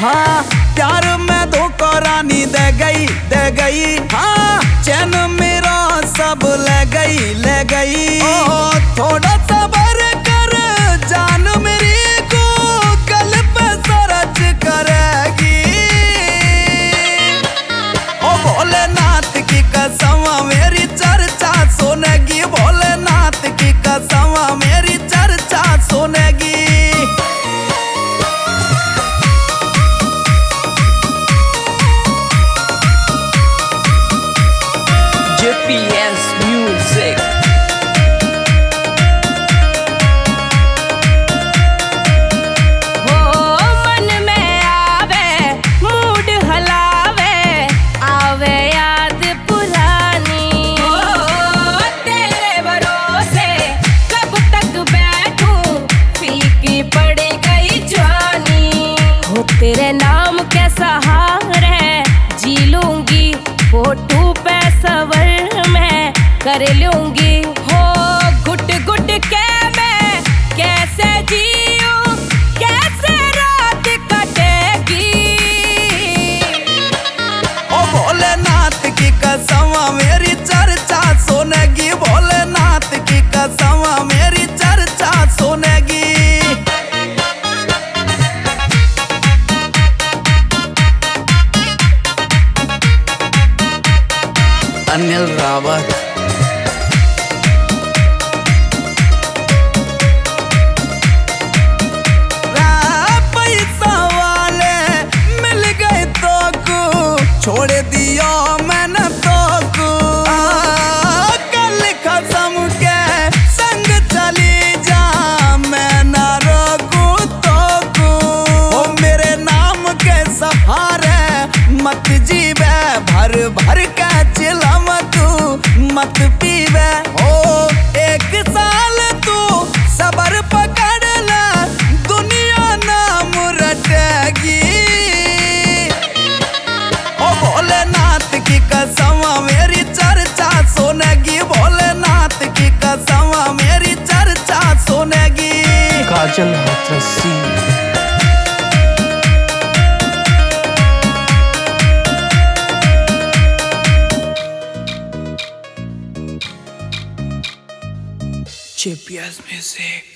हाँ प्यार में धोखा रानी दे गई हाँ चैन मेरा सब ले गई थोड़ा सबर कर जान मेरी को गल पे सरच करेगी ओ भोलेनाथ की कसम मेरी चर्चा सुनेगी भोलेनाथ की कसम मेरी चर्चा सुनेगी JPS Music। हो मन में आवे मूड हलावे आवे याद पुरानी हो तेरे भरोसे कब तक बैठूं फीकी पड़ गई जवानी हो तेरे नाम के सहारे जी लूंगी फोटो पे सवर मैं कर लूंगी हो घुट घुट के मैं कैसे जीऊं कैसे रात कटेगी ओ भोलेनाथ की कसम मेरी चर्चा सुनेगी भोलेनाथ की कसम मेरी चर्चा सुनेगी अनिल रावत पैसा वाले मिल गए तो को छोड़ दिया मैंने तो को कल कसम के संग चली जा मैं ना रोकू तो को ओ मेरे नाम के सहारे मत जीवे भर भर के चिलम तू मत पीवे ओ एक साल तू सबर पकड़ ले दुनिया नाम रटेगी ओ भोलेनाथ की कसम मेरी चर्चा सुनेगी भोलेनाथ की कसम मेरी चर्चा सुनेगी काजल हाथरसी। JPS Music।